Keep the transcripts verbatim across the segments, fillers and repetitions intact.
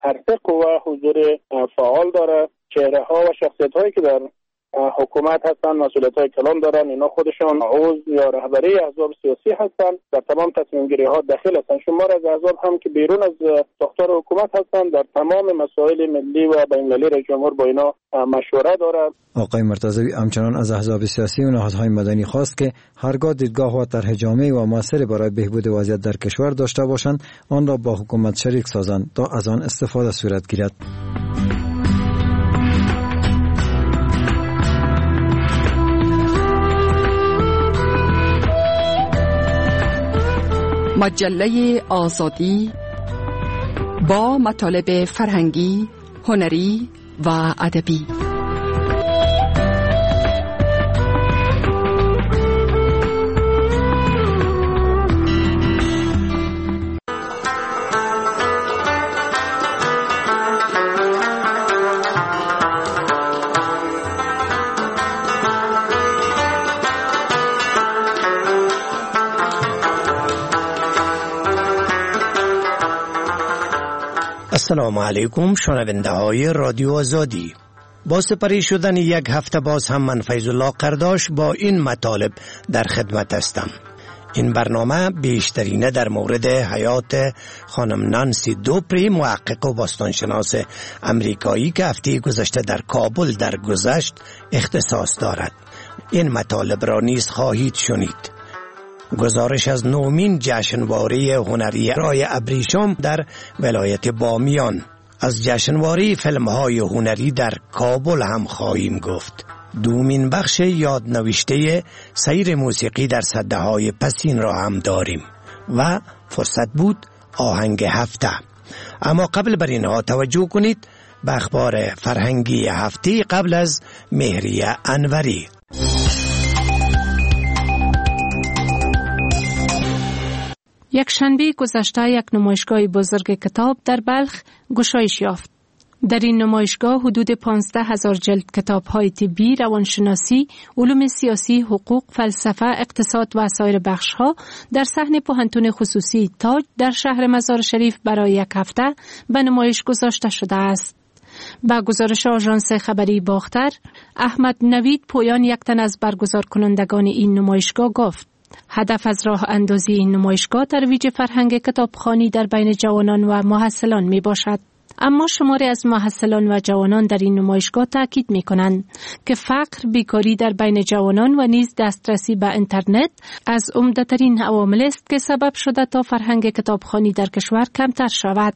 هر سه قوه حضور فعال داره. چهره ها و شخصیت هایی که در حکومت هستن مسئولیت های کلان دارن، اینا خودشان عضو یا رهبری احزاب سیاسی هستن، در تمام تصمیم گیری ها داخل هستن. شمار از احزاب هم که بیرون از ساختار حکومت هستن در تمام مسائل ملی و بین المللی رئیس جمهور با اینا مشوره داره. آقای مرتضوی همچنان از احزاب سیاسی و نهادهای مدنی خواست که هرگاه دیدگاه و طرح جامع و موثر برای بهبود وضعیت در کشور داشته باشند آن را با حکومت شریک سازند تا از آن استفاده صورت گیرد. مجله آزادی با مطالب فرهنگی، هنری و ادبی. السلام علیکم شنونده های رادیو آزادی. با سپری شدن یک هفته باز هم من فیض الله قرداش با این مطالب در خدمت هستم. این برنامه بیشترینه در مورد حیات خانم نانسی دوپری، محقق و باستانشناس امریکایی که هفته گذشته در کابل درگذشت اختصاص دارد. این مطالب را نیز خواهید شنید. گزارش از نومین جشنواره هنری رای ابریشم در ولایت بامیان. از جشنواره فیلم‌های هنری در کابل هم خواهیم گفت. دومین بخش یادنوشته سیر موسیقی در سده‌های پسین را هم داریم و فرصت بود آهنگ هفته. اما قبل بر اینها توجه کنید به اخبار فرهنگی هفته قبل از مهریه انوری. یک شنبه گذشته یک نمایشگاه بزرگ کتاب در بلخ گشایش یافت. در این نمایشگاه حدود پانزده هزار جلد کتاب‌های طبی، روانشناسی، علوم سیاسی، حقوق، فلسفه، اقتصاد و سایر بخش‌ها در صحن پوهنتون خصوصی تاج در شهر مزار شریف برای یک هفته به نمایش گذاشته شده است. با گزارش آژانس خبری باختر، احمد نوید پویان یک تن از برگزار کنندگان این نمایشگاه گفت: هدف از راه اندازی این نمایشگاه ترویج فرهنگ کتابخوانی در بین جوانان و محصلان می باشد. اما شماری از محصلان و جوانان در این نمایشگاه تاکید می کنند که فقر، بیکاری در بین جوانان و نیز دسترسی به اینترنت از عمده‌ترین عوامل است که سبب شده تا فرهنگ کتابخوانی در کشور کمتر شود.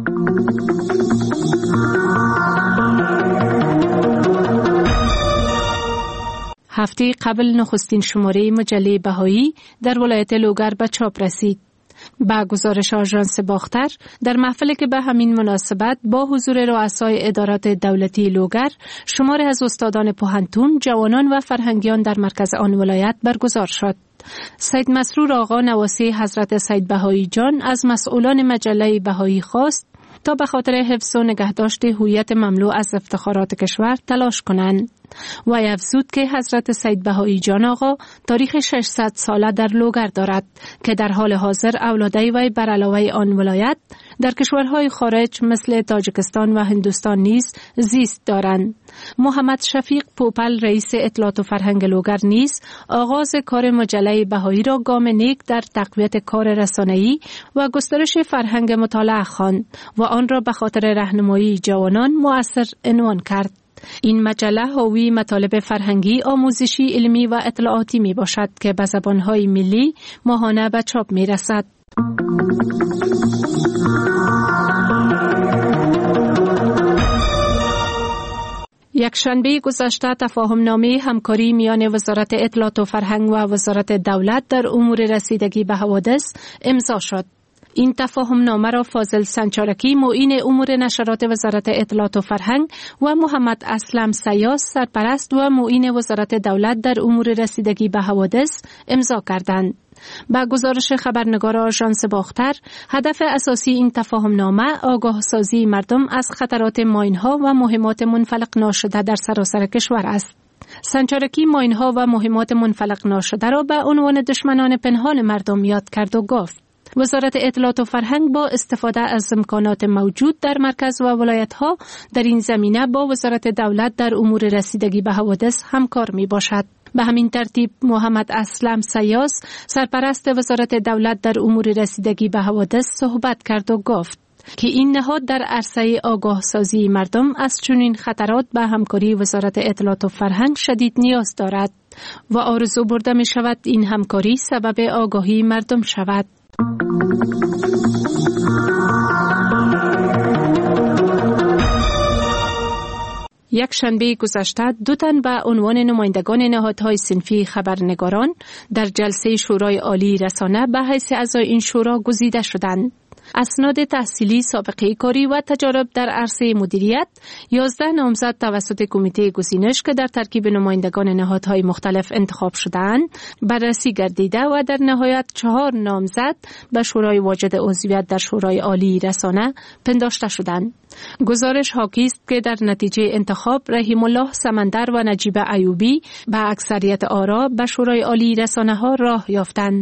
هفته قبل نخستین شماره مجله بهایی در ولایت لوگر به چاپ رسید. با گزارش آژانس باختر، در محفلی که به همین مناسبت با حضور رؤسای ادارات دولتی لوگر، شماری از استادان پوهنتون، جوانان و فرهنگیان در مرکز آن ولایت برگزار شد. سید مسرور آقا نواسی حضرت سید بهایی جان از مسئولان مجله بهایی خواست تا به خاطر حفظ و نگهداشت هویت مملو از افتخارات کشور تلاش کنند و افزود که حضرت سید بهایی جان آقا تاریخ ششصد ساله در لوگر دارد که در حال حاضر اولادی وی بر علاوه آن ولایت در کشورهای خارج مثل تاجیکستان و هندوستان نیز زیست دارند. محمد شفیق پوپل رئیس اطلاعات و فرهنگ لوگر نیز آغاز کار مجله بهایی را گام نیک در تقویت کار رسانه‌ای و گسترش فرهنگ مطالعه خواند و آن را به خاطر راهنمایی جوانان مؤثر عنوان کرد. این مجله حاوی مطالب فرهنگی، آموزشی، علمی و اطلاعاتی می باشد که به زبانهای ملی ماهانه به چاپ می رسد. یک شنبه گذشته تفاهم نامه همکاری میان وزارت اطلاعات و فرهنگ و وزارت دولت در امور رسیدگی به حوادث امضا شد. این تفاهم نامه را فاضل سنچارکی معین امور نشرات وزارت اطلاعات و فرهنگ و محمد اسلم سیاس سرپرست و معین وزارت دولت در امور رسیدگی به حوادث امضا کردند. با گزارش خبرنگار آژانس باختر، هدف اساسی این تفاهم نامه آگاه سازی مردم از خطرات ماین‌ها و مهمات منفلق ناشده در سراسر کشور است. سنچارکی ماین‌ها و مهمات منفلق ناشده را به عنوان دشمنان پنهان مردم یاد کرد و گفت: وزارت اطلاعات و فرهنگ با استفاده از امکانات موجود در مرکز و ولایت‌ها در این زمینه با وزارت دولت در امور رسیدگی به حوادث همکار می باشد. به همین ترتیب محمد اسلم سیاس سرپرست وزارت دولت در امور رسیدگی به حوادث صحبت کرد و گفت که این نهاد در عرصه آگاه سازی مردم از چنین خطرات به همکاری وزارت اطلاعات و فرهنگ شدید نیاز دارد و آرزو برده می شود این همکاری سبب آگاهی مردم شود. یک شنبه گذشته دو تن به عنوان نمایندگان نهادهای صنفی خبرنگاران در جلسه شورای عالی رسانه به حیث اعضای این شورا گزیده شدند. اسناد تحصیلی، سابقه کاری و تجارب در عرصه مدیریت یازده نامزد توسط کمیته گزینش که در ترکیب نمایندگان نهادهای مختلف انتخاب شدند بررسی گردیده و در نهایت چهار نامزد به شورای واجد عضویت در شورای عالی رسانه پنداشته شدند. گزارش حاکی است که در نتیجه انتخاب رحیم الله سمندر و نجیب ایوبی به اکثریت آرا به شورای عالی رسانه ها راه یافتند.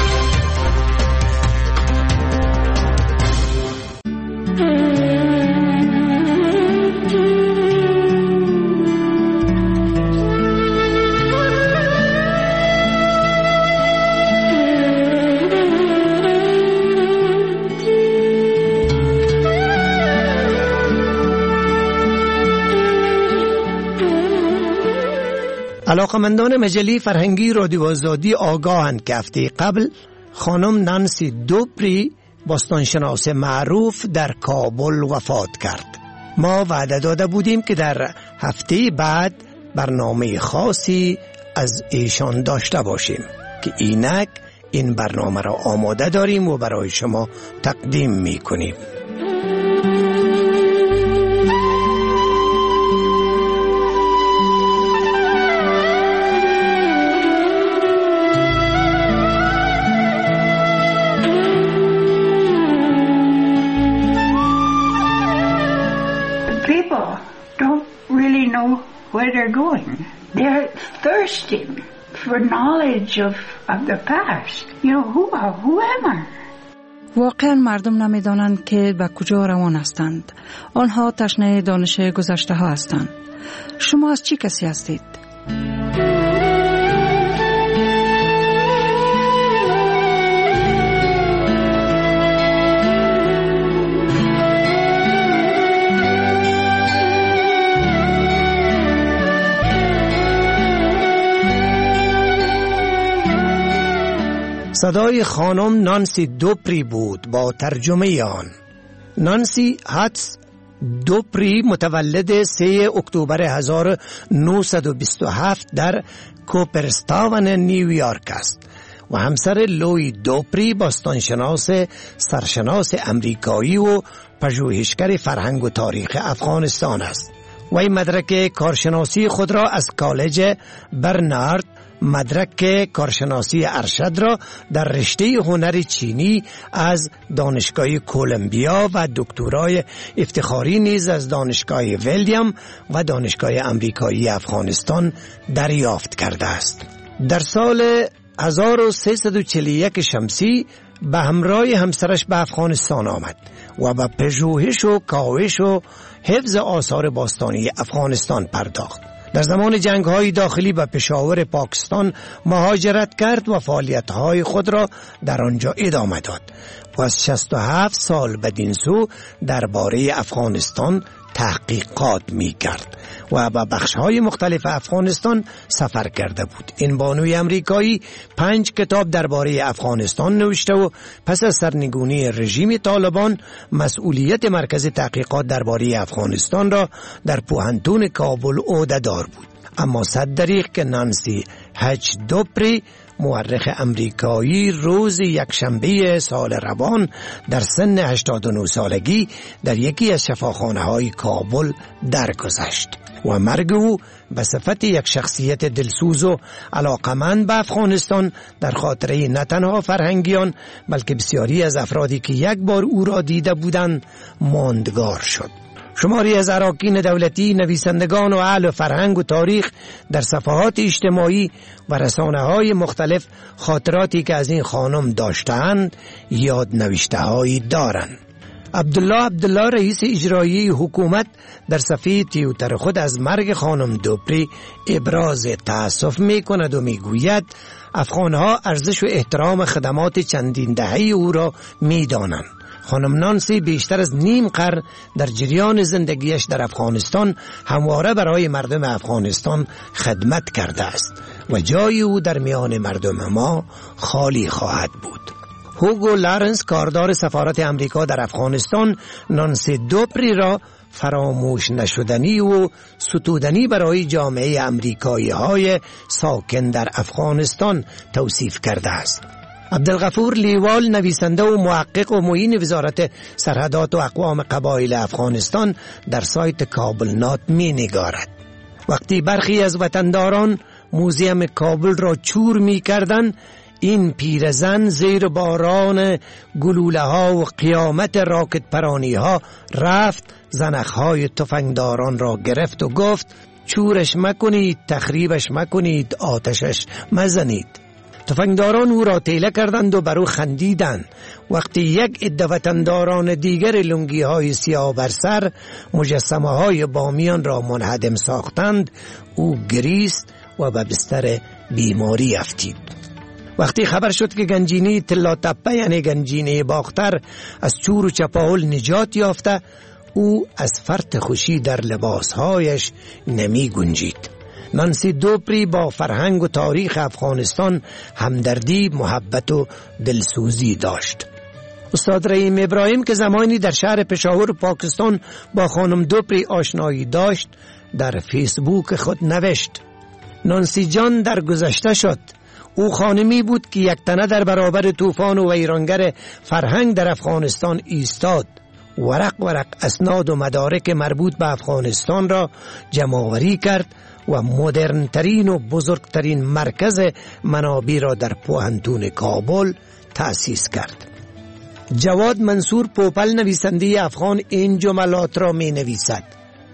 علاقمندان مجله فرهنگی رادیو آزادی آگاهند که هفته قبل خانم نانسی دوپری باستانشناس معروف در کابل وفات کرد. ما وعده داده بودیم که در هفته بعد برنامه خاصی از ایشان داشته باشیم که اینک این برنامه را آماده داریم و برای شما تقدیم می کنیم. Where they're going. They're thirsting for knowledge of, of the past. You know, who are, who am I? واقعا مردم نمیدانند که به کجا روان هستند. آنها تشنه دانش گذشته ها هستند. شما از چی کسی هستید؟ صدای خانم نانسی دوپری بود با ترجمه آن. نانسی هاتس دوپری متولد سه اکتبر هزار و نهصد و بیست و هفت در کوپرستاون نیویورک است و همسر لوی دوپری باستانشناس سرشناس امریکایی و پژوهشگر فرهنگ و تاریخ افغانستان است. وی مدرک کارشناسی خود را از کالج برنارد، مدرک کارشناسی ارشد را در رشته هنر چینی از دانشگاه کولومبیا و دکترای افتخاری نیز از دانشگاه ویلیام و دانشگاه امریکایی افغانستان دریافت کرده است. در سال هزار و سیصد و چهل و یک شمسی به همراه همسرش به افغانستان آمد و به پژوهش و کاوش و حفظ آثار باستانی افغانستان پرداخت. در زمان جنگ‌های داخلی به پشاور پاکستان مهاجرت کرد و فعالیت‌های خود را در آنجا ادامه داد و از شصت و هفت سال بدین سو درباره افغانستان تحقیقات می کرد و به بخش‌های مختلف افغانستان سفر کرده بود. این بانوی امریکایی پنج کتاب درباره افغانستان نوشته و پس از سرنگونی رژیم طالبان مسئولیت مرکز تحقیقات درباره افغانستان را در پوهنتون کابل عهده‌دار بود. اما صد دریغ که نانسی هچ دوپری مورخ امریکایی روز یکشنبه سال روان در سن هشتاد و نه سالگی در یکی از شفاخانه‌های کابل درگذشت و مرگ او به صفت یک شخصیت دلسوز و علاقمند به افغانستان در خاطره نه تنها فرهنگیان بلکه بسیاری از افرادی که یک بار او را دیده بودند ماندگار شد. شماری از اراکین دولتی، نویسندگان و اهل فرهنگ و تاریخ در صفحات اجتماعی و رسانه‌های مختلف خاطراتی که از این خانم داشتند یاد نوشته هایی دارند. عبدالله عبدالله رئیس اجرایی حکومت در صفحه توییتر خود از مرگ خانم دوپری ابراز تأسف می کند و می گوید افغانها ارزش و احترام خدمات چندین دهه او را می دانند. خانم نانسی بیشتر از نیم قرن در جریان زندگیش در افغانستان همواره برای مردم افغانستان خدمت کرده است و جای او در میان مردم ما خالی خواهد بود. هوگو لارنس، کاردار سفارت امریکا در افغانستان، نانسی دوپری را فراموش نشدنی و ستودنی برای جامعه امریکایی های ساکن در افغانستان توصیف کرده است. عبدالغفور لیوال، نویسنده و محقق و معین وزارت سرحدات و اقوام قبایل افغانستان، در سایت کابل نات می نگارد: وقتی برخی از وطنداران موزیم کابل را چور می کردن، این پیرزن زیر باران گلوله ها و قیامت راکت پرانی ها رفت، زنخهای تفنگداران را گرفت و گفت چورش مکنید، تخریبش مکنید، آتشش مزنید. تفنگداران او را تیله کردند و بر او خندیدند. وقتی یک عده وطنداران دیگر لنگی های سیاه بر سر مجسمه های بامیان را منهدم ساختند، او گریست و به بستر بیماری افتید. وقتی خبر شد که گنجینه تلا تپه یعنی گنجینه باختر از چور و چپاول نجات یافته، او از فرط خوشی در لباسهایش نمی گنجید. نانسی دوپری با فرهنگ و تاریخ افغانستان همدردی، محبت و دلسوزی داشت. استاد رحیم ابراهیم که زمانی در شهر پشاور پاکستان با خانم دوپری آشنایی داشت، در فیسبوک خود نوشت: نانسی جان در گذشته شد. او خانمی بود که یک تنه در برابر طوفان و ویرانگر فرهنگ در افغانستان ایستاد. ورق ورق اسناد و مدارک مربوط به افغانستان را جمع‌آوری کرد و مدرنترین و بزرگترین مرکز منابع را در پوهنتون کابل تأسیس کرد. جواد منصور پوپل، نویسنده افغان، این جملات را می نویسد: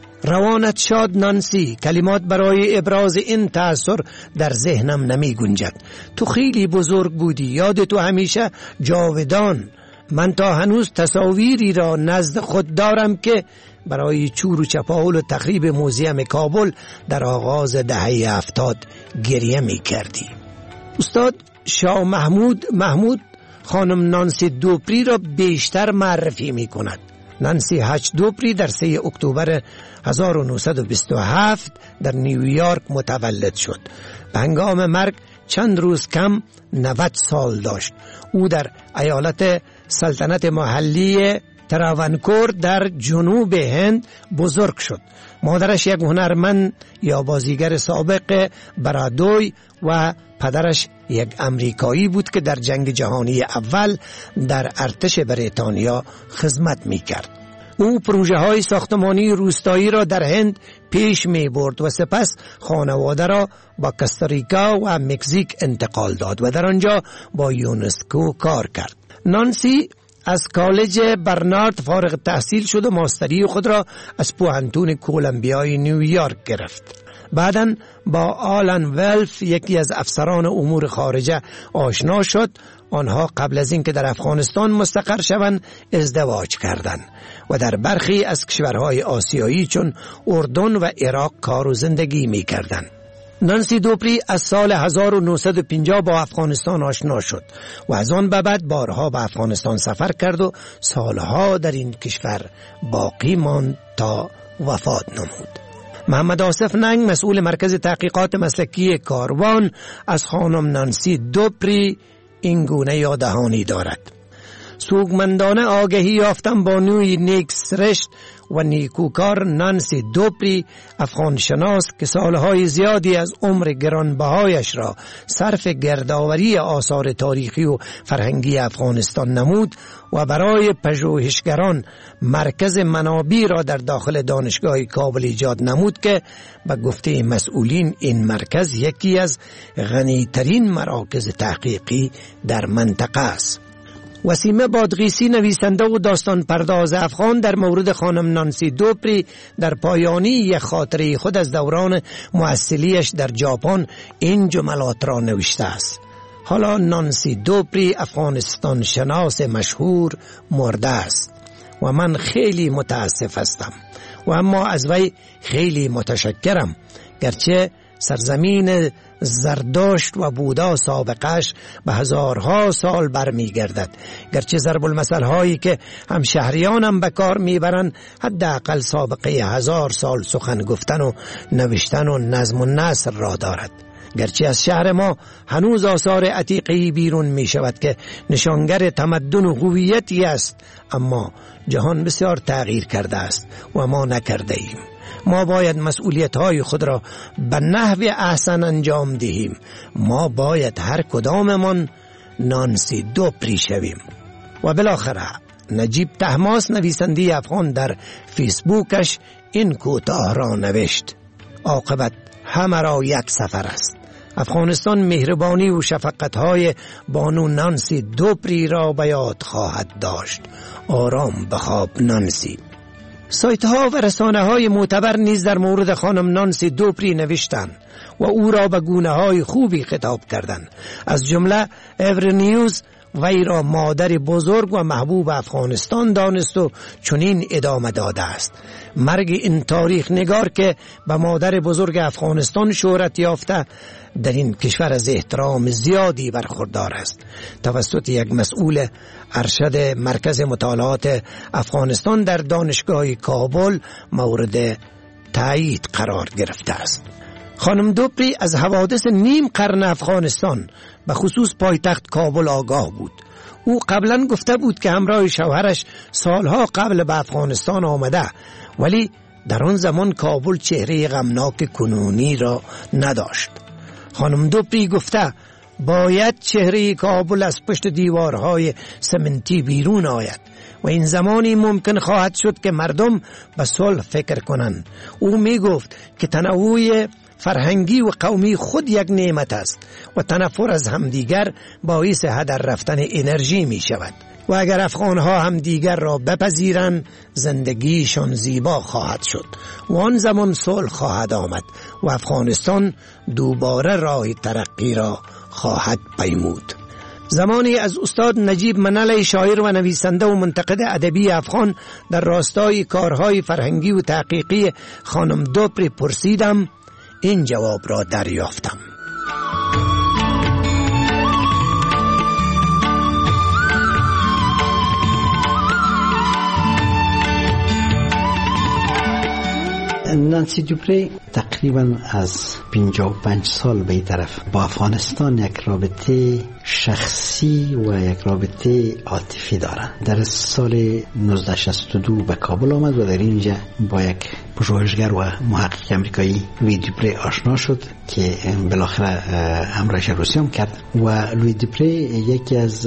روانت شاد نانسی، کلمات برای ابراز این تأثیر در ذهنم نمی گنجد. تو خیلی بزرگ بودی، یاد تو همیشه جاودان. من تا هنوز تصاویری را نزد خود دارم که برای چور و چپاول و تخریب موزیم کابل در آغاز دهه هفتاد گریه می کردی. استاد شاه محمود محمود خانم نانسی دوپری را بیشتر معرفی می کند. نانسی هچ دوپری در سه اکتبر هزار و نهصد و بیست و هفت در نیویورک متولد شد. به هنگام مرگ چند روز کم نود سال داشت. او در ایالت سلطنت محلی تراونکور در جنوب هند بزرگ شد. مادرش یک هنرمند یا بازیگر سابق برادوی و پدرش یک امریکایی بود که در جنگ جهانی اول در ارتش بریتانیا خدمت می کرد. او پروژه های ساختمانی روستایی را در هند پیش می برد و سپس خانواده را با کاستاریکا و مکزیک انتقال داد و در آنجا با یونسکو کار کرد. نانسی از کالج برنارد فارغ التحصیل شد و ماستری خود را از پوهنتون کولومبیای نیویورک گرفت. بعداً با آلن ولف، یکی از افسران امور خارجه، آشنا شد. آنها قبل از اینکه در افغانستان مستقر شوند ازدواج کردند و در برخی از کشورهای آسیایی چون اردن و عراق کار و زندگی می کردند. نانسی دوپری از سال هزار و نهصد و پنجاه با افغانستان آشنا شد و از آن به بعد بارها به افغانستان سفر کرد و سالها در این کشور باقی ماند تا وفات نمود. محمد آصف ننگ، مسئول مرکز تحقیقات مسلکی کاروان، از خانم نانسی دوپری این گونه یاددهانی دارد: سوگمندانه آگهی یافتم بانوی نیک سرشت و نیکوکار نانسی دوپری، افغانشناس که سالهای زیادی از عمر گرانبهایش را صرف گردآوری آثار تاریخی و فرهنگی افغانستان نمود و برای پژوهشگران مرکز منابع را در داخل دانشگاه کابل ایجاد نمود که به گفته مسئولین این مرکز یکی از غنیترین مراکز تحقیقی در منطقه است. وسیمه بادغیسی نویسنده و داستان پرداز افغان در مورد خانم نانسی دوپری در پایانی یک خاطره خود از دوران محصلیش در ژاپن این جملات را نوشته است: حالا نانسی دوپری افغانستان شناس مشهور مرده است و من خیلی متاسف هستم و اما از وی خیلی متشکرم، گرچه سرزمین زردشت و بودا سابقش به هزارها سال برمی گردد، گرچه ضرب المثل هایی که هم شهریانم به کار میبرند حداقل سابقه هزار سال سخن گفتن و نوشتن و نظم و نثر را دارد. گرچه از شهر ما هنوز آثار عتیقه‌ای بیرون می شود که نشانگر تمدن و هویتی است، اما جهان بسیار تغییر کرده است و ما نکرده ایم. ما باید مسئولیت های خود را به نحو احسن انجام دهیم. ما باید هر کداممان نانسی دوپری شویم. و بالاخره نجیب طهماسب نویسنده افغان در فیسبوکش این کوتاه را نوشت: عاقبت همه را یک سفر است. افغانستان مهربانی و شفقت‌های بانو نانسی دوپری را به یاد خواهد داشت. آرام بخواب نانسی. سایت ها و رسانه های معتبر نیز در مورد خانم نانسی دوپری نوشتند و او را به گونه های خوبی خطاب کردند. از جمله ایور نیوز وی را مادر بزرگ و محبوب افغانستان دانست و چنین ادامه داده است: مرگ این تاریخ نگار که به مادر بزرگ افغانستان شهرت یافته در این کشور از احترام زیادی برخوردار است. توسط یک مسئول ارشد مرکز مطالعات افغانستان در دانشگاه کابل مورد تایید قرار گرفته است. خانم دوپری از حوادث نیم قرن افغانستان به خصوص پایتخت کابل آگاه بود. او قبلا گفته بود که همراه شوهرش سالها قبل به افغانستان آمده، ولی در آن زمان کابل چهره غمناک کنونی را نداشت. خانم دوپری گفته باید چهره کابل از پشت دیوارهای سمنتی بیرون آید و این زمانی ممکن خواهد شد که مردم به صلح فکر کنند. او می گفت که تنوع فرهنگی و قومی خود یک نعمت است و تنفر از همدیگر باعث هدر رفتن انرژی می شود و اگر افغانها همدیگر را بپذیرند زندگیشان زیبا خواهد شد و آن زمان صلح خواهد آمد و افغانستان دوباره راه ترقی را خواهد پیمود. زمانی از استاد نجیب منالی شاعر و نویسنده و منتقد ادبی افغان در راستای کارهای فرهنگی و تحقیقی خانم دوپری پرسیدم، این جواب را دریافتم: نانسی دوپری تقریبا از پنجاه و پنج سال به این طرف با افغانستان یک رابطه شخصی و یک رابطه عاطفی داره. در سال نوزده شصت و دو به کابل آمد و در اینجا با یک پژوهشگر و محقق امریکایی لوی دوپری آشنا شد که بالاخره همراهش روسیه کرد و لوی دوپری یکی از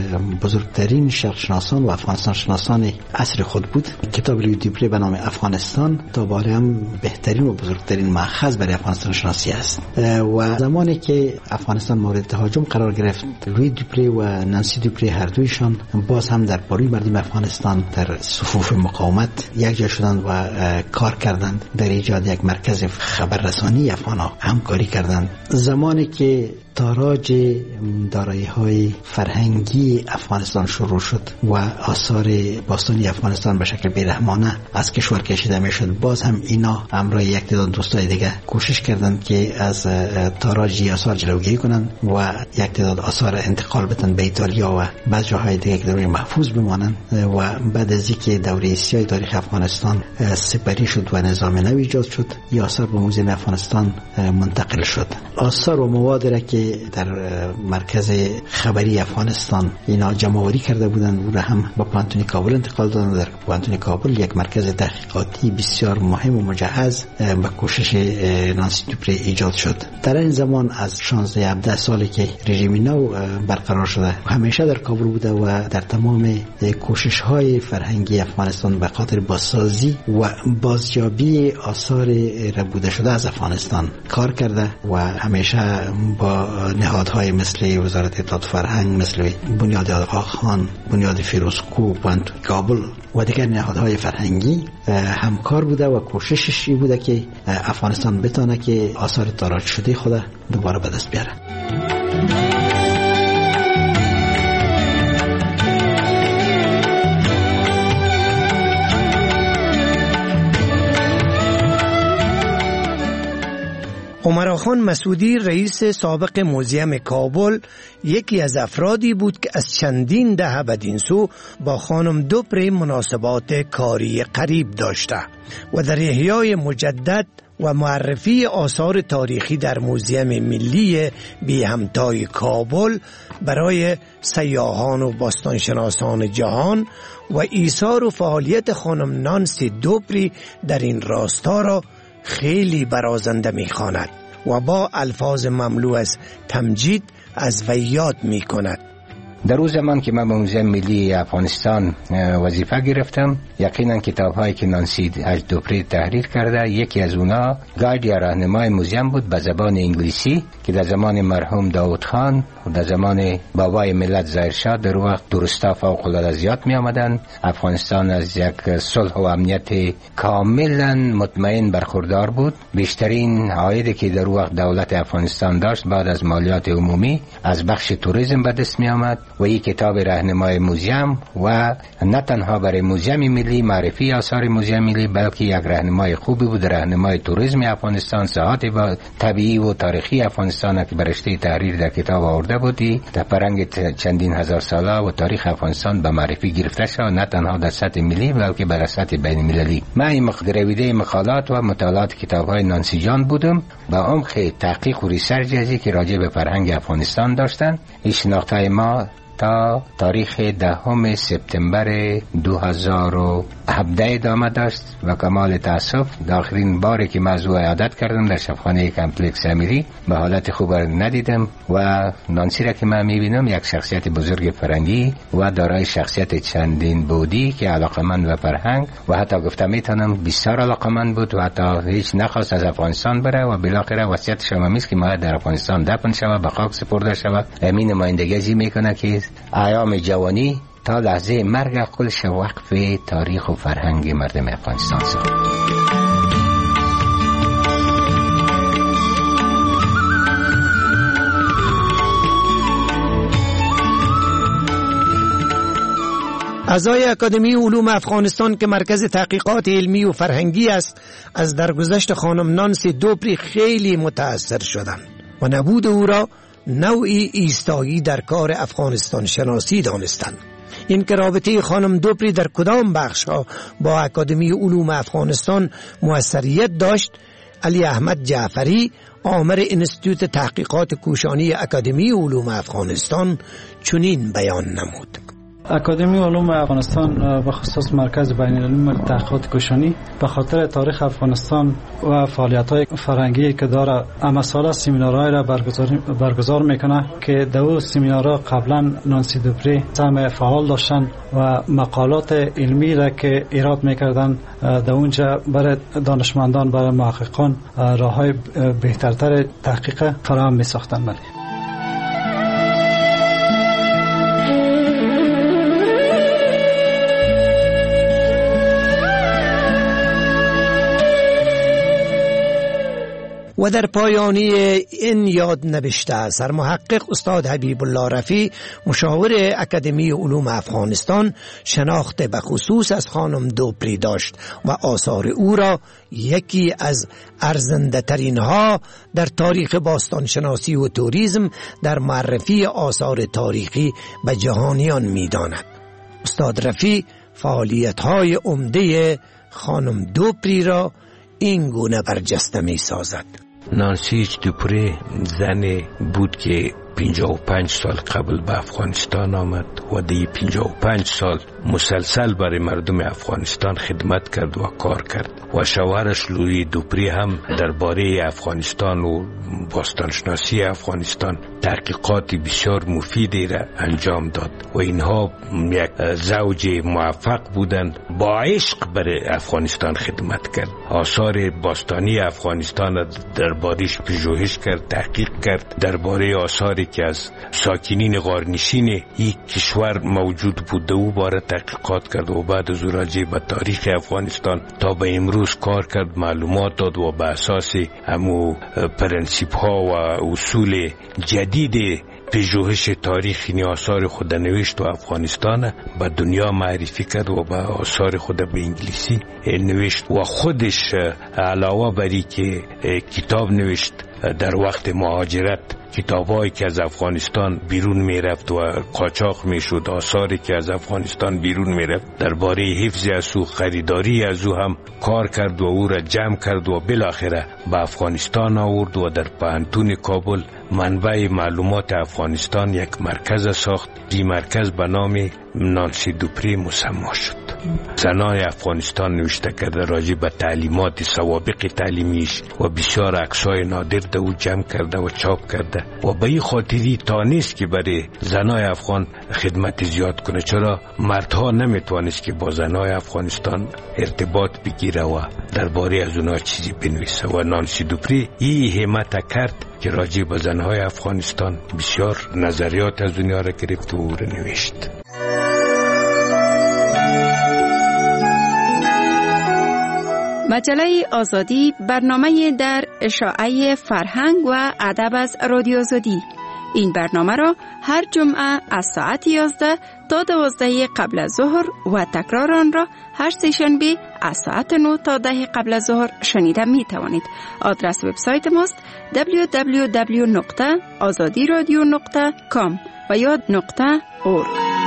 بزرگترین شرقشناسان و افغانستان شناسان عصر خود بود. کتاب لوی دوپری به نام افغانستان تا باره هم بهترین و بزرگترین مأخذ برای افغانستان شناسی است و زمانی که افغانستان مورد تهاجم قرار گرفت لوی دوپری و نانسی دوپری هر دویشان باز هم در پاروی مردم افغانستان در صفوف مقاومت یک جا شدند و کار کردند. در ایجاد یک مرکز خبررسانی افغان‌ها همکاری کردند. زمانی که تاراج دارایی‌های فرهنگی افغانستان شروع شد و آثار باستانی افغانستان به شکل بیرحمانه از کشور کشیده میشد، باز هم اینا همراه یک تعداد دوستای دیگه کوشش کردند که از تاراج آثار جلوگیری کنند و یک تعداد آثار انتقال بدن به ایتالیا و بعض جاهای دیگه که دوره محفوظ بمانند و بعد از اینکه دوره سیاه تاریخ افغانستان سپری شد و نظام نو ایجاد شد، این آثار به موزیم افغانستان منتقل شد. آثار و مواد را که در مرکز خبری افغانستان اینا جمع‌آوری کرده بودند او را هم با پانتونی کابل انتقال دادند. در پانتونی کابل یک مرکز تحقیقاتی بسیار مهم و مجهز به کوشش نانسی دوپری ایجاد شد. در این زمان از شانزده هفده سالی که رژیم نو برقرار شده همیشه در کابل بوده و در تمام کوشش‌های فرهنگی افغانستان به خاطر بازسازی و بازیابی آثار ربوده شده از افغانستان کار کرده و همیشه با نهادهای مثل وزارت اطلاعات فرهنگ، مثل بنیاد آقا خان، بنیاد فیروزکوه، بنیاد کابل و دیگر نهادهای فرهنگی همکار بوده و کوششش این بوده که افغانستان بتونه که آثار تاراج شده خود دوباره به دست بیاره. عمراخان مسعودی رئیس سابق موزیم کابل یکی از افرادی بود که از چندین دهه بدین سو با خانم دوپری مناسبات کاری قریب داشته و در احیای مجدد و معرفی آثار تاریخی در موزیم ملی بی همتای کابل برای سیاحان و باستانشناسان جهان و ایثار و فعالیت خانم نانسی دوپری در این راستا را خیلی برازنده می‌خواند و با الفاظ مملو از تمجید از وی یاد می‌کند. در روز زمان که من به موزیم ملی افغانستان وظیفه گرفتم، یقینا کتاب‌هایی که نانسی اچ دوپری تحریر کرده، یکی از اونا گاید یا راهنمای موزیم بود به زبان انگلیسی که در زمان مرحوم داود خان و در زمان بابای ملت ظاهر شاه در وقت درستا فوق العاده زیاد می آمدن. افغانستان از یک صلح و امنیت کاملا مطمئن برخوردار بود. بیشترین عایدی که در وقت دولت افغانستان داشت بعد از مالیات عمومی از بخش توریسم به دست می آمد و این کتاب راهنمای موزیم و نه تنها برای موزیم ملی معرفی آثار موزیم ملی بلکه یک راهنمای خوبی بود، راهنمای توریسم افغانستان، ساحات طبیعی و تاریخی افغانستان که برشته تحریر در کتاب آورده بودی در فرهنگ چندین هزار ساله و تاریخ افغانستان به معرفی گرفته شد، نه تنها در سطح ملی بلکه بر سطح بین المللی. من این مقدرویده مقالات و مطالعات کتاب‌های نانسی جان بودم با عمق تحقیق و ریسرچ که راجع به فرهنگ افغانستان داشتن. این شناخت‌های ما تا تاریخ دهم سپتامبر دو هزار و هفده ادامه داشت و کمال تاسف آخرین باری که موضوع عادت کردم در شبخانه کمپلکس امیری به حالت خوب ندیدم و نانسی را که من میبینم یک شخصیت بزرگ فرهنگی و دارای شخصیت چندین بودی که علاقمند به فرهنگ و حتی گفتم میتونم بسیار علاقمند بود و حتی هیچ نخواست از افغانستان بره و بالاخره وصیت شمامیست که ما در افغانستان دفن شود، به خاک سپرده شود. امین نمایندگی میکنه که ایام جوانی تا لحظه مرگ خودش وقف تاریخ و فرهنگ مردم افغانستان ساخت. اعضای اکادمی علوم افغانستان که مرکز تحقیقات علمی و فرهنگی است از درگذشت خانم نانسی دوپری خیلی متاثر شدند و نبود او را نوعی ایستایی در کار افغانستان شناسی دانستند. این که رابطه خانم دوپری در کدام بخش ها با اکادمی علوم افغانستان موثریت داشت، علی احمد جعفری آمر انستیتوت تحقیقات کوشانی اکادمی علوم افغانستان چنین بیان نمود: اکادمی علوم افغانستان به خصوص مرکز بین المللی تحقیقات کوشانی به خاطر تاریخ افغانستان و فعالیت‌های فرهنگی که داره اما سالا سمینارهای را برگزار برگزار میکنه که در اون سمینارها قبلا نانسی دوپری سهم فعال داشتن و مقالات علمی را که ایراد میکردن در اونجا برای دانشمندان، برای محققان راههای بهترتر تحقیق فراهم میساختن. ولی و در پایانی این یاد نوشته سرمحقق استاد حبیب الله رفیع مشاور اکادمی علوم افغانستان شناخت به خصوص از خانم دوپری داشت و آثار او را یکی از ارزنده ترین ها در تاریخ باستانشناسی و توریسم در معرفی آثار تاریخی به جهانیان می داند. استاد رفیع فعالیت های عمده خانم دوپری را این گونه برجسته می سازد: نانسی دوپری زن بود که پنجاه و پنج سال قبل به افغانستان آمد و دی پنجاه و پنج سال مسلسل برای مردم افغانستان خدمت کرد و کار کرد و شوهرش لویی دوپری هم درباره افغانستان و باستانشناسی افغانستان تحقیقات بسیار مفیدی را انجام داد و اینها یک زوج موفق بودند، با عشق برای افغانستان خدمت کرد. آثار باستانی افغانستان را درباره‌اش پژوهش کرد، تحقیق کرد، درباره آثاری که از ساکنین غارنشین یک کشور موجود بوده او باره تحقیقات کرد و بعد از راجع به تاریخ افغانستان تا به امروز کار کرد، معلومات داد و به اساس همو پرنسیپ ها و اصول جدید پژوهش تاریخی آثار خود نوشت و افغانستان به دنیا معرفی کرد و به آثار خود به انگلیسی نوشت و خودش علاوه بری که کتاب نوشت در وقت مهاجرت، کتابایی که از افغانستان بیرون می رفت و قاچاق می شد، آثاری که از افغانستان بیرون می رفت، درباره حفظ از او، خریداری از او هم کار کرد و او را جمع کرد و بالاخره به افغانستان آورد و در پوهنتون کابل منبع معلومات افغانستان یک مرکز ساخت. این مرکز به نام نانسی دوپری مسما شد. زنای افغانستان نوشته کرده راجع به تعلیمات سوابق تعلیمیش و بسیار عکسای نادر ده او جمع کرده و چاپ کرده و به این خاطری تانست که برای زنای افغان خدمت زیاد کنه، چرا مردها نمیتوانست که با زنای افغانستان ارتباط بگیره و درباره از اونها چیزی بنویسه و نانسی دوپری این همت کرد که راجع به زنهای افغانستان بسیار نظریات از دنیا را گرفت و او را نوشت. مجله آزادی برنامه در اشاعه فرهنگ و ادب از رادیو آزادی. این برنامه را هر جمعه از ساعت یازده تا دوازده قبل از ظهر و تکرار آن را هر سه‌شنبه از ساعت نه تا ده قبل از ظهر شنیده می توانید. آدرس وبسایت ماست دبلیو دبلیو دبلیو نقطه آزادی رادیو نقطه کام و یا نقطه اورگ.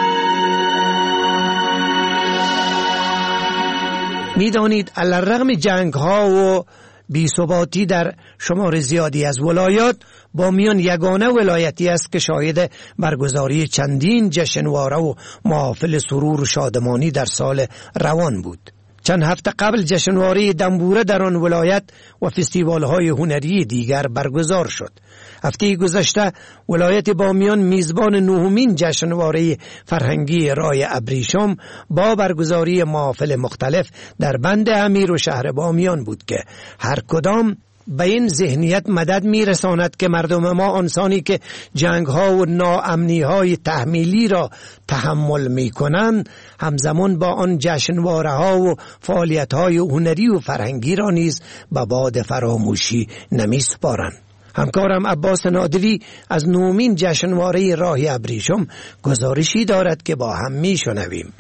می دانید علیرغم جنگ ها و بی‌ثباتی در شمار زیادی از ولایات، بامیان یگانه ولایتی است که شاهد برگزاری چندین جشنواره و محافل سرور و شادمانی در سال روان بود. چند هفته قبل جشنواره دنبوره در آن ولایت و فستیوال های هنری دیگر برگزار شد. هفته گذشته ولایت بامیان میزبان نهمین جشنواره فرهنگی راه ابریشم با برگزاری محافل مختلف در بند امیر و شهر بامیان بود که هر کدام به این ذهنیت مدد میرساند که مردم ما آنسانی که جنگ ها و ناامنی های تحمیلی را تحمل می کنند همزمان با آن جشنواره ها و فعالیت های هنری و فرهنگی را نیز به باد فراموشی نمی سپارند. همکارم عباس نادری از نومین جشنواره راه ابریشم گزارشی دارد که با هم می شنویم.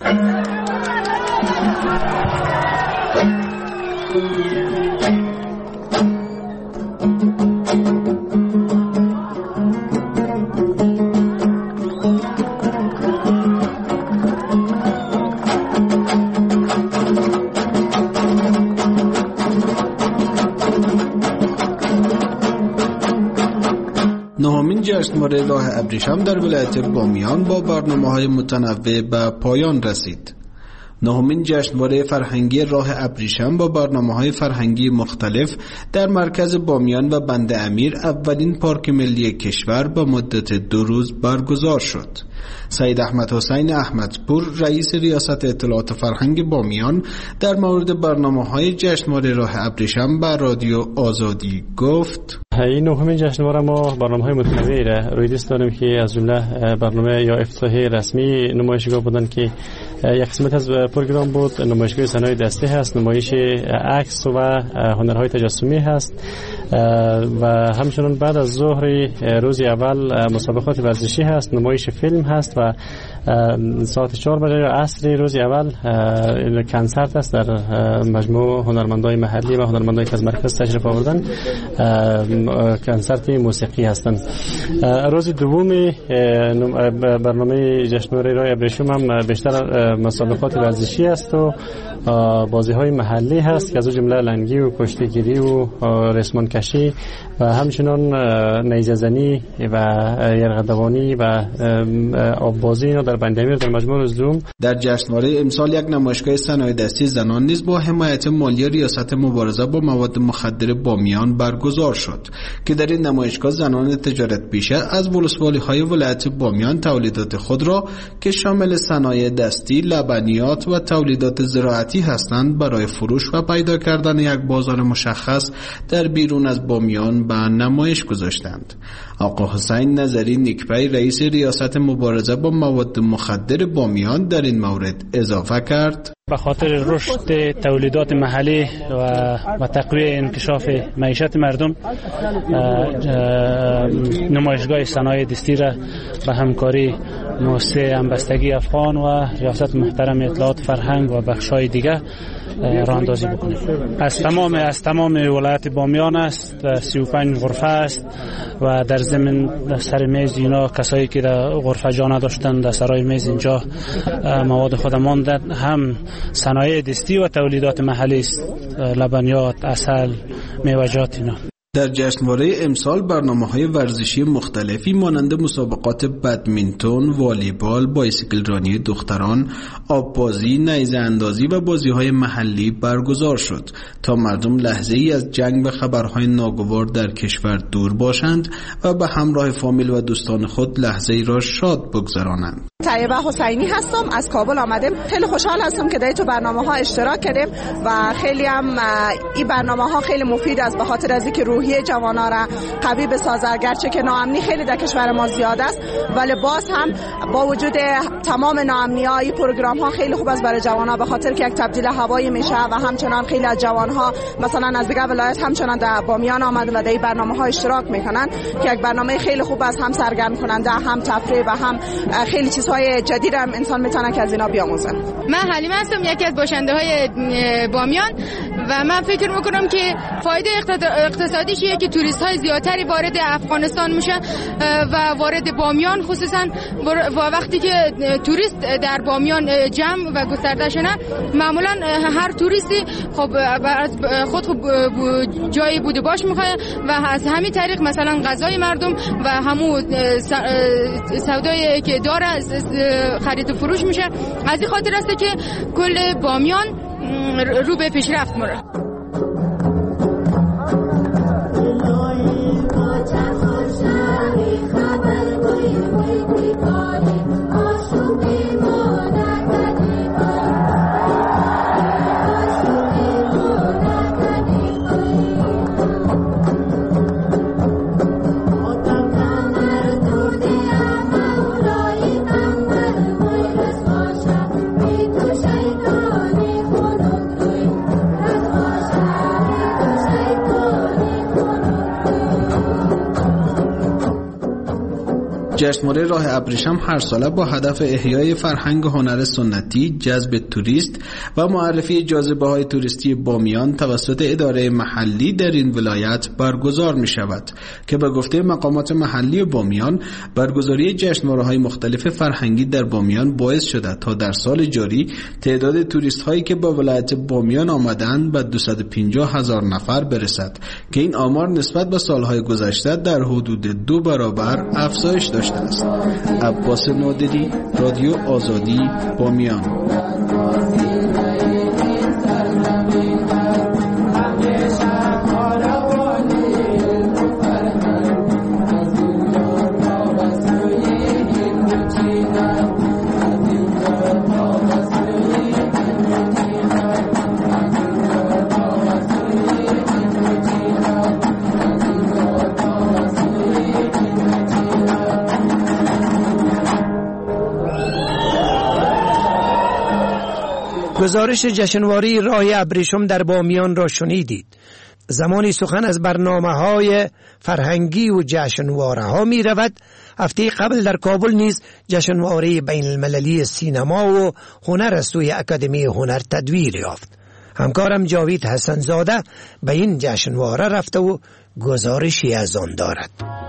نهمین جشنواره راه ابریشم در ولایت بامیان با برنامه‌های متنوع به پایان رسید. نهمین جشنواره فرهنگی راه ابریشم با برنامه‌های فرهنگی مختلف در مرکز بامیان و بند امیر، اولین پارک ملی کشور، با مدت دو روز برگزار شد. سید احمد حسین احمدپور، رئیس ریاست اطلاعات فرهنگ بامیان، در مورد برنامه‌های جشنواره راه ابریشم به رادیو آزادی گفت: این نهمین جشنواره ما برنامه‌های متنوعی را روی دست داریم که از جمله برنامه یا افتتاحیه رسمی نمایشگاه بودن که یک قسمت از پروگرام بود، نمایشگاه صنایع دستی هست، نمایش عکس و هنرهای تجسمی هست و همچنین بعد از ظهر روز اول مسابقات ورزشی هست، نمایش فیلم هست و ساعت چهار بجه عصر روز اول کنسرت است در مجموع هنرمندای محلی و هنرمندایی که از مرکز تشریف آوردن. کنسرت موسیقی هستند. روز دوم برنامه جشنواره راه ابریشم هم بیشتر مسابقات ورزشی است و بازی های محلی هست که از جمله لنگی و کشتیگیری و ریسمان کشی و همچنان نیزه زنی و یرغدوانی و آببازی اینا در بندامیر در مجموع روز دوم. در جشنواره امسال یک نمایشگاه صنایع دستی زنان نیز با حمایت مالی ریاست مبارزه با مواد مخدر بامیان برگزار شد که در این نمایشگاه زنان تجارت پیشه از ولسوالی های ولایت بامیان تولیدات خود را که شامل صنایع دستی، لبنیات و تولیدات زراعتی هستند برای فروش و پیدا کردن یک بازار مشخص در بیرون از بامیان به نمایش گذاشتند. آقا حسین نظری نیکپی رئیس ریاست مبارزه با مواد مخدر بامیان در این مورد اضافه کرد: به خاطر رشد تولیدات محلی و و تقویت انکشاف معیشت مردم نمایشگاه صنایع دستی را به همکاری مؤسسه همبستگی افغان و ریاست محترم اطلاعات فرهنگ و بخش‌های دیگر راه اندازی بکنیم. از تمام از تمام ولایت بامیان است، سی و پنج غرفه است و در ضمن سر میز اینا کسایی که در غرفه جا نداشتن در سرای میز اینجا مواد خود ماندن، هم صنایع دستی و تولیدات محلی است، لبنیات، عسل، میوه‌جات اینا. در جشنواره امسال برنامه‌های ورزشی مختلفی مانند مسابقات بدمینتون، والیبال، بایسیکل رانی دختران، آببازی، نیزه اندازی و بازی‌های محلی برگزار شد تا مردم لحظه‌ای از جنگ و خبرهای ناگوار در کشور دور باشند و به همراه فامیل و دوستان خود لحظه‌ای را شاد بگذرانند. طیبه حسینی هستم، از کابل آمدیم. خیلی خوشحال هستم که در تو برنامه‌ها اشتراک کردیم و خیلی هم این برنامه‌ها خیلی مفید است به خاطر از اینکه روحیه جوانان را قوی بسازه. اگرچه که ناامنی خیلی در کشور ما زیاد است ولی باز هم با وجود تمام ناامنی‌ها این پروگرام‌ها خیلی خوب است برای جوانان به خاطر که یک تبدیل هوایی میشه و همچنان خیلی از جوان‌ها مثلا از دیگر ولایت همچنان در بامیان آمدن و در این برنامه‌ها اشتراک میکنن که یک برنامه خیلی خوب است، هم سرگرم کننده، هم تفریح و هم خیلی چیزهای جدید هم انسان میتونه که از اینا بیاموزه. من حلیمه هستم، یکی از باشنده‌های بامیان و من فکر میکنم که فایده اقتصادیش اینه که توریست های زیادتری وارد افغانستان میشن و وارد بامیان، خصوصا وقتی که توریست در بامیان جمع و گسترده شدن معمولا هر توریستی خب خود خب جای بوده باش میخواد و از همین طریق مثلا غذای مردم و همون سودایی که داره خرید و فروش میشه. از این خاطر است که کل بامیان رو به پیشرفت میره. جشنواره راه ابریشم هر ساله با هدف احیای فرهنگ و هنر سنتی، جذب توریست و معرفی جاذبه‌های توریستی بامیان توسط اداره محلی در این ولایت برگزار می شود که به گفته مقامات محلی بامیان برگزاری جشنواره‌های مختلف فرهنگی در بامیان باعث شده تا در سال جاری تعداد توریست‌هایی که به ولایت بامیان آمدند به دویست و پنجاه هزار نفر برسد که این آمار نسبت به سالهای گذشته در حدود دو برابر افزایش داشته است. عباس نادری، رادیو آزادی، بامیان. گزارش جشنواره راه ابریشم در بامیان را شنیدید. زمانی سخن از برنامه‌های فرهنگی و جشنواره‌ها می رود، هفته قبل در کابل نیز جشنواره بین المللی سینما و هنر از سوی اکادمی هنر تدویر یافت. همکارم جاوید حسن زاده به این جشنواره رفته و گزارشی از آن دارد.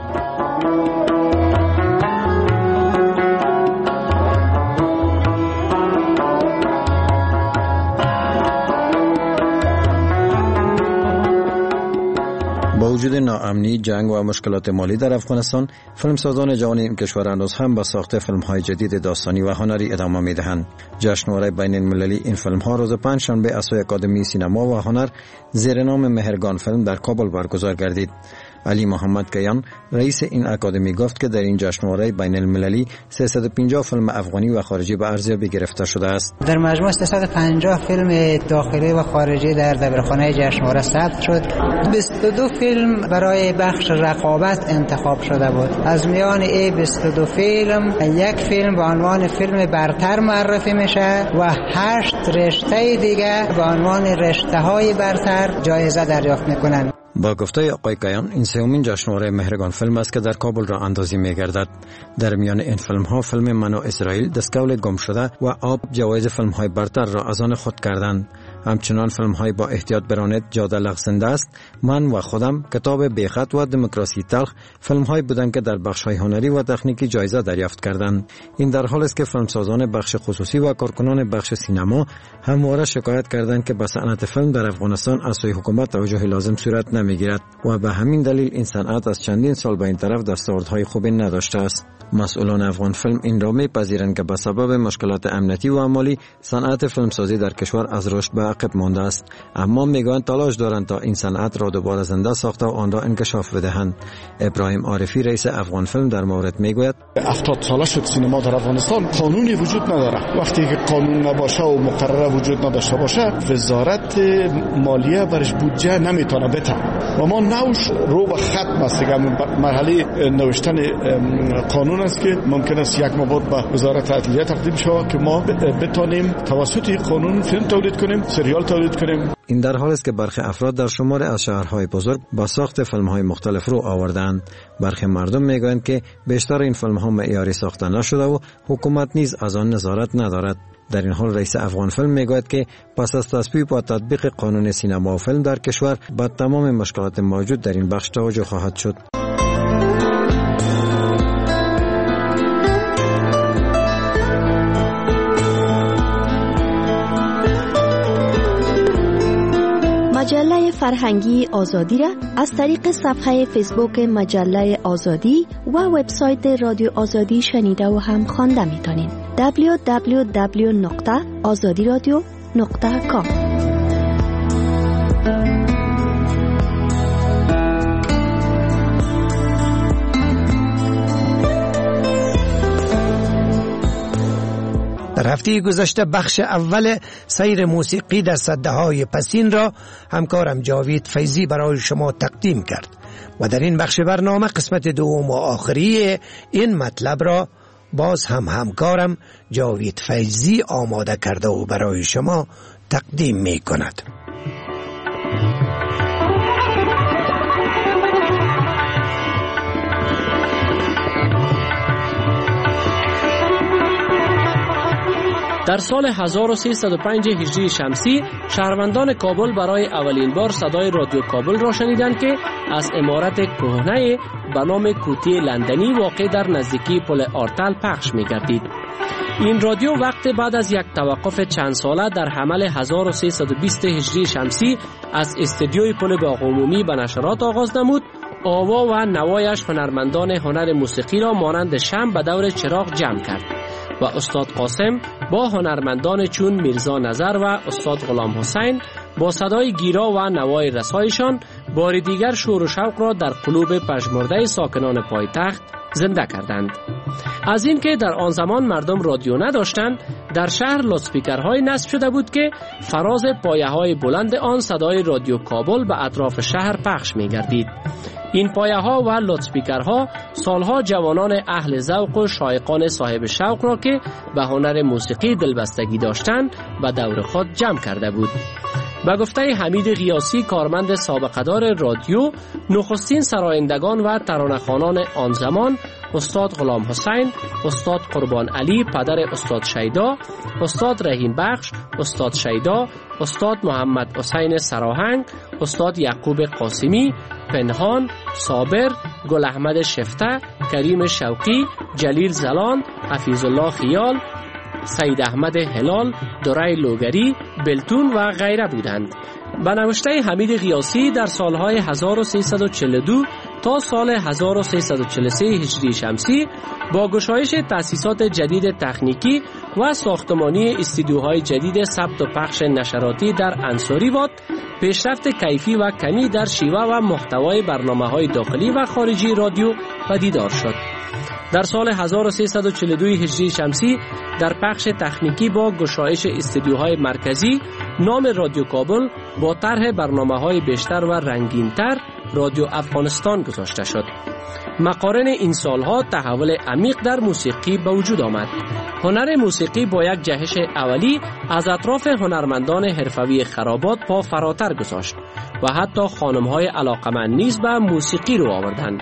با وجود ناامنی، جنگ و مشکلات مالی در افغانستان، فیلمسازان جوان این کشور هنوز هم به ساخت فیلم‌های جدید داستانی و هنری ادامه می‌دهند. جشنواره بین المللی این فیلم‌ها روز پنجشنبه از سوی اکادمی سینما و هنر زیر نام مهرگان فیلم در کابل برگزار گردید. علی محمد کیان رئیس این اکادمی گفت که در این جشنواره بین المللی سیصد و پنجاه فیلم افغانی و خارجی به ارزیابی گرفته شده است. در مجموع سیصد و پنجاه فیلم داخلی و خارجی در دبیرخانه جشنواره ثبت شد. بیست و دو فیلم برای بخش رقابت انتخاب شده بود. از میان این بیست و دو فیلم یک فیلم به عنوان فیلم برتر معرفی میشه و هشت رشته دیگه به عنوان رشته‌های برتر جایزه دریافت میکنن. با گفته آقای کیان، این سومین جشنواره مهرگان فیلم است که در کابل را اندازی می‌گردد. در میان این فیلم‌ها فیلم من و اسرائیل، دستکول گم شده و آب جوایز فیلم‌های برتر را از آن خود کردند. همچنان فیلم‌های با احتیاط برانت، جاده لغزنده است، من و خودم، کتاب بیخط و دموکراسی تلخ فیلم‌های بودند که در بخش‌های هنری و تکنیکی جایزه دریافت کردند. این در حالی است که فیلمسازان بخش خصوصی و کارکنان بخش سینما همواره شکایت کردند که به صنعت فیلم در افغانستان از سوی حکومت توجه لازم صورت نمی‌گیرد و به همین دلیل این صنعت از چندین سال به این طرف دستاوردهای خوبی نداشته است. مسئولان افغان فیلم این را می‌پذیرند که به سبب مشکلات امنیتی و مالی صنعت فیلمسازی در کشور از رشد به عقب مانده است، اما میگویند تلاش دارند تا این صنعت را دوباره زنده ساخته و آن را انکشاف بدهند. ابراهیم عارفی رئیس افغان فیلم در مورد میگوید هفتاد ساله شد سینما در افغانستان قانونی وجود نداره. وقتی که قانون نباشه و مقرره وجود نداشته باشه، وزارت مالیه برش بودجه نمیتونه بده و ما نوش رو به ختم است. دیگه مرحله نوشتن قانون است که ممکن است یک ماه بعد به وزارت عدلیه تقدیم شود که ما بتونیم توسط این قانون فیلم تولید کنیم، سریال تولید کنیم. این در حالی است که برخی افراد در شمار از شهرهای بزرگ با ساخت فیلم‌های مختلف رو آوردند. برخی مردم میگویند که بیشتر این فیلم‌ها معیاری ساخته نشده و حکومت نیز از آن نظارت ندارد. در این حال رئیس افغان فیلم میگوید که پس از تصویب و تطبیق قانون سینما و فیلم در کشور با تمام مشکلات موجود در این بخش توجه خواهد شد. مجله فرهنگی آزادی را از طریق صفحه فیسبوک مجله آزادی و وبسایت رادیو آزادی شنیده و هم خوانده میتونید. دبلیو دبلیو دبلیو نقطه آزادی رادیو نقطه کام. در هفته گذشته بخش اول سیر موسیقی در سده‌های پسین را همکارم جاوید فیضی برای شما تقدیم کرد و در این بخش برنامه قسمت دوم و آخری این مطلب را باز هم همکارم جاوید فیضی آماده کرده و برای شما تقدیم می کند. در سال هزار و سیصد و پنج هجری شمسی شهروندان کابل برای اولین بار صدای رادیو کابل را شنیدند که از عمارت کهنه به نام کوتی لندنی واقع در نزدیکی پل آرتل پخش می گردید. این رادیو وقت بعد از یک توقف چند ساله در حمل هزار و سیصد و بیست هجری شمسی از استودیوی پل باغ عمومی به نشرات آغاز نمود. آوا و نوایش هنرمندان هنر موسیقی را مانند شمع به دور چراغ جمع کرد و استاد قاسم با هنرمندان چون میرزا نظر و استاد غلام حسین با صدای گیرا و نوای رسایشان بار دیگر شور و شوق را در قلوب پژمرده ساکنان پایتخت زنده کردند. از اینکه در آن زمان مردم رادیو نداشتند، در شهر لاسپیکرهای نصب شده بود که فراز پایه‌های بلند آن صدای رادیو کابل به اطراف شهر پخش می‌گردید. این پایه ها و لاتسپیکرها سالها جوانان اهل ذوق و شایقان صاحب شوق را که به هنر موسیقی دلبستگی داشتند و دور خود جمع کرده بود. به گفته حمید غیاسی کارمند سابقه‌دار رادیو، نخستین سرایندگان و ترانه‌خوانان آن زمان استاد غلام حسین، استاد قربان علی پدر استاد شیدا، استاد رحیم بخش، استاد شیدا، استاد محمد حسین سراهنگ، استاد یعقوب قاسمی، پنهان، صابر، گل احمد شفته، کریم شوقی، جلیل زلان، حفیظ الله خیال، سید احمد هلال، دورای لوگری، بلتون و غیره بودند. به نوشته حمید غیاسی در سالهای هزار و سیصد و چهل و دو تا سال هزار و سیصد و چهل و سه هجری شمسی با گشایش تأسیسات جدید تکنیکی و ساختمانی استودیوهای جدید ثبت و پخش نشراتی در انصاری واد، پیشرفت کیفی و کمی در شیوه و محتوای برنامه‌های داخلی و خارجی رادیو پدیدار شد. در سال هزار و سیصد و چهل و دو هجری شمسی در پخش تکنیکی با گشایش استودیوهای مرکزی نام رادیو کابل با طرح برنامه‌های بیشتر و رنگین‌تر رادیو افغانستان گذاشته شد. مقارن این سالها تحول عمیق در موسیقی به وجود آمد. هنر موسیقی با یک جهش اولی از اطراف هنرمندان حرفوی خرابات پا فراتر گذاشت و حتی خانم‌های علاقمند نیز به موسیقی رو آوردند.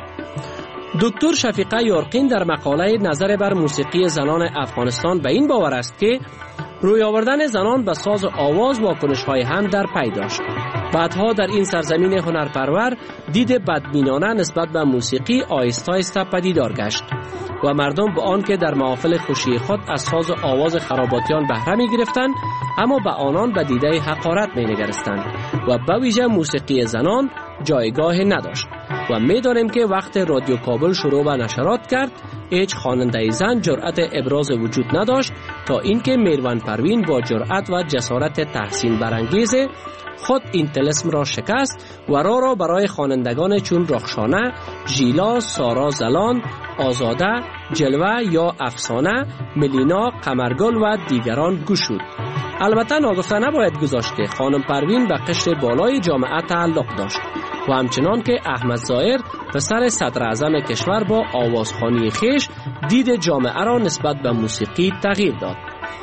دکتر شفیقه یارقین در مقاله نظر بر موسیقی زنان افغانستان به این باور است که روی آوردن زنان به ساز و آواز واکنش‌های هم در پی داشت. بعدها در این سرزمین هنرپرور دید بدبینانه نسبت به موسیقی آهسته آهسته پدیدار گشت و مردم به آن که در محافل خوشی خود از ساز و آواز خراباتیان بهره می گرفتند، اما به آنان به دیده حقارت می نگرستند و به ویژه موسیقی زنان جایگاه نداشت. و می دانیم که وقت رادیو کابل شروع به نشرات کرد، هیچ خواننده زن جرأت ابراز وجود نداشت تا اینکه میروان پروین با جرأت و جسارت تحسین برانگیز خود این طلسم را شکست و راه را برای خوانندگان چون رخشانه، ژیلا، سارا زلان، آزاده، جلوه یا افسانه، ملینا، قمرگل و دیگران گشود. البته ناگفته نباید گذاشت که خانم پروین به قشر بالای جامعه تعلق داشت و همچنان که احمد ظاهر پسر صدر اعظم کشور با آوازخوانی خیش دید جامعه را نسبت به موسیقی تغییر داد.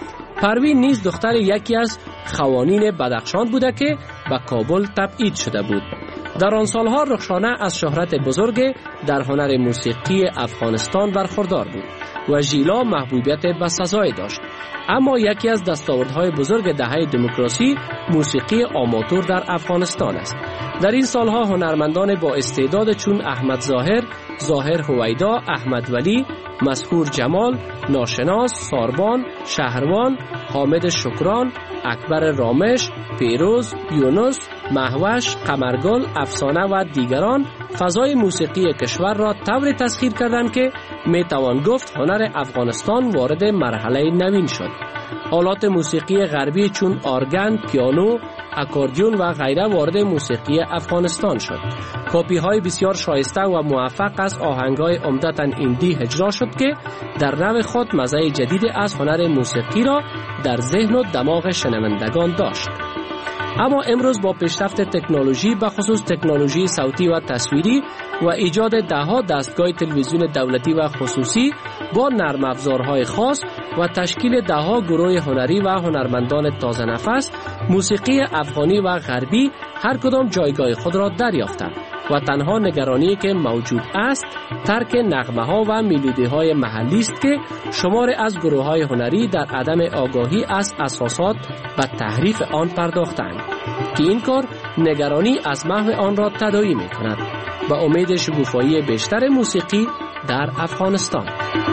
پروین نیز دختر یکی از خوانین بدخشان بوده که به کابل تبعید شده بود. در آن سالها رخشانه از شهرت بزرگ در هنر موسیقی افغانستان برخوردار بود و ژیلا محبوبیت بسزایی داشت. اما یکی از دستاوردهای بزرگ دهه دموکراسی موسیقی آماتور در افغانستان است. در این سالها هنرمندان با استعداد چون احمد ظاهر، ظاهر هویدا، احمد ولی، مسحور جمال، ناشناس، ساربان، شهروان، حامد شکران، اکبر رامش، پیروز، یونس، مهوش، قمرگل، افسانه و دیگران فضای موسیقی کشور را طوری تسخیر کردند که می توان گفت هنر افغانستان وارد مرحله نوین شد. آلات موسیقی غربی چون ارگن، پیانو، اکوردیون و غیره وارد موسیقی افغانستان شد. کپی های بسیار شایسته و موفق از آهنگ های عمدتاً ایندی اجرا شد که در نوع خود مزه جدید از هنر موسیقی را در ذهن و دماغ شنوندگان داشت. اما امروز با پیشرفت تکنولوژی به خصوص تکنولوژی صوتی و تصویری و ایجاد دهها دستگاه تلویزیون دولتی و خصوصی با نرم افزارهای خاص و تشکیل دهها گروه هنری و هنرمندان تازه نفس، موسیقی افغانی و غربی هر کدام جایگاه خود را دریافتند و تنها نگرانی که موجود است ترک نغمه ها و میلودی های محلی است که شمار از گروه های هنری در عدم آگاهی از اساسات و تحریف آن پرداختند که این کار نگرانی از محو آن را تداعی می کند و امید شکوفایی بیشتر موسیقی در افغانستان.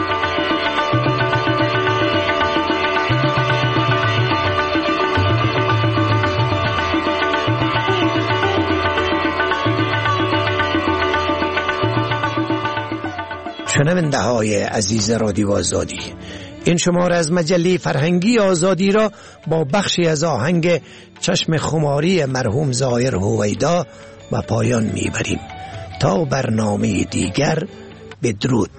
شنونده های عزیز رادیو آزادی، این شماره از مجله فرهنگی آزادی را با بخشی از آهنگ چشم خماری مرحوم ظاهر هویدا و پایان میبریم. تا برنامه دیگر، بدرود.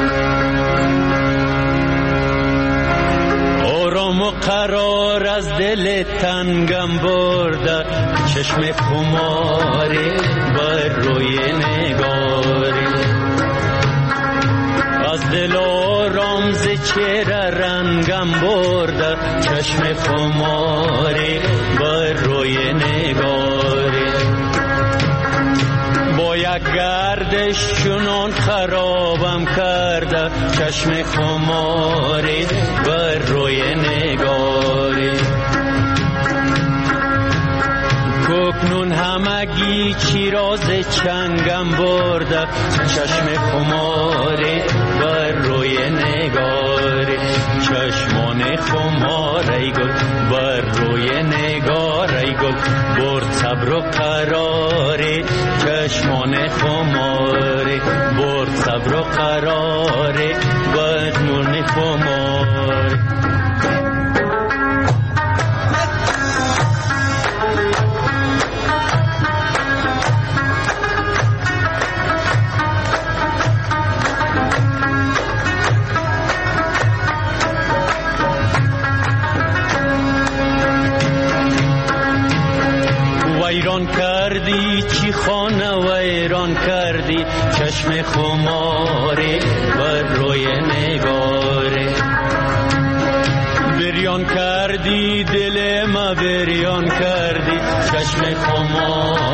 قرار از دل تنگم برده چشم خماری بر روی نگاری از دل آرام ز چهره رنگم برده چشم خماری بر روی نگاری با یک گردش چنان خرابم کرده چشم خماری بر روی نگاری کوکنون همگی چیراز چنگم برده چشم خماری بر روی نگاری چشمان خمار ای گل بر روی نگار ای گل برد صبر و قراری چشمان خماری برد صبر و قراری بدمون خماری ویران کردی چی خانه ویران کردی چشم خماری بر روی نگاری بریان کردی دل ما بریان کردی چشم خماری